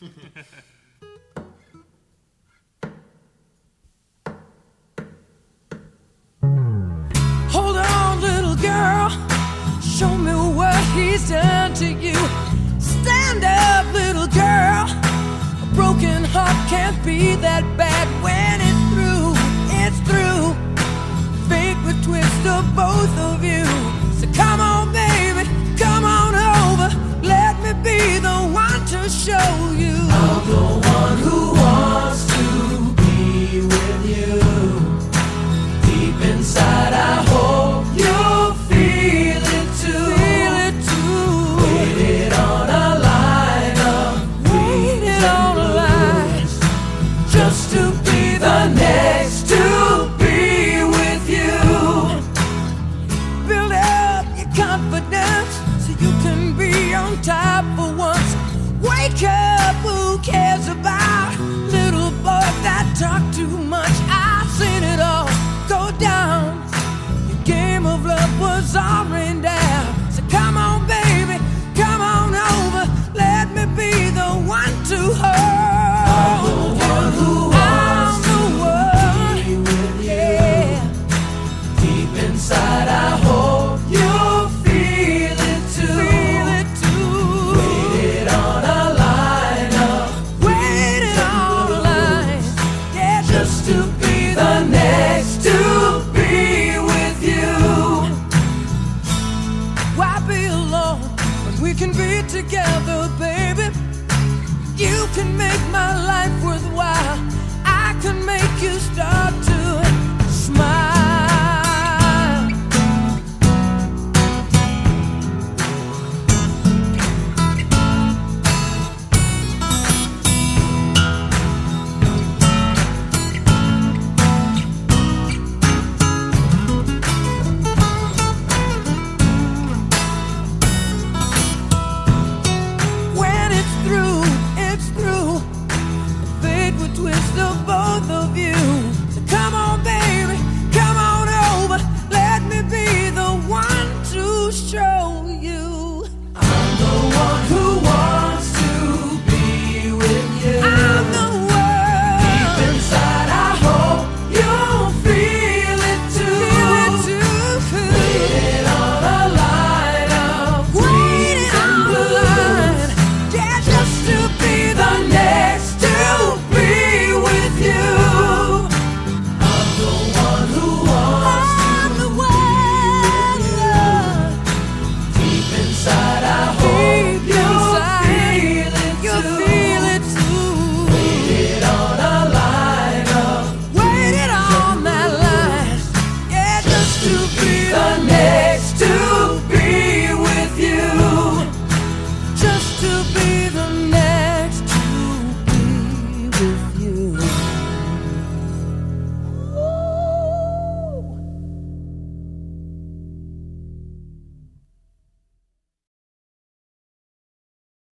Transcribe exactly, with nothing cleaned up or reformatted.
Hold on, little girl, show me what he's done to you. Stand up, little girl, a broken heart can't be that bad. When it's through, it's through. Fate would twist of both of you. So come on, baby, come on over. Let me be the one to show you. I'm the one who wants to be with you. Deep inside, I hope you'll feel it too. Feel it too. Waited on a line of waited on a line just to be the next to be with you. Build up your confidence so you can be on top for once. Wake up, who cares about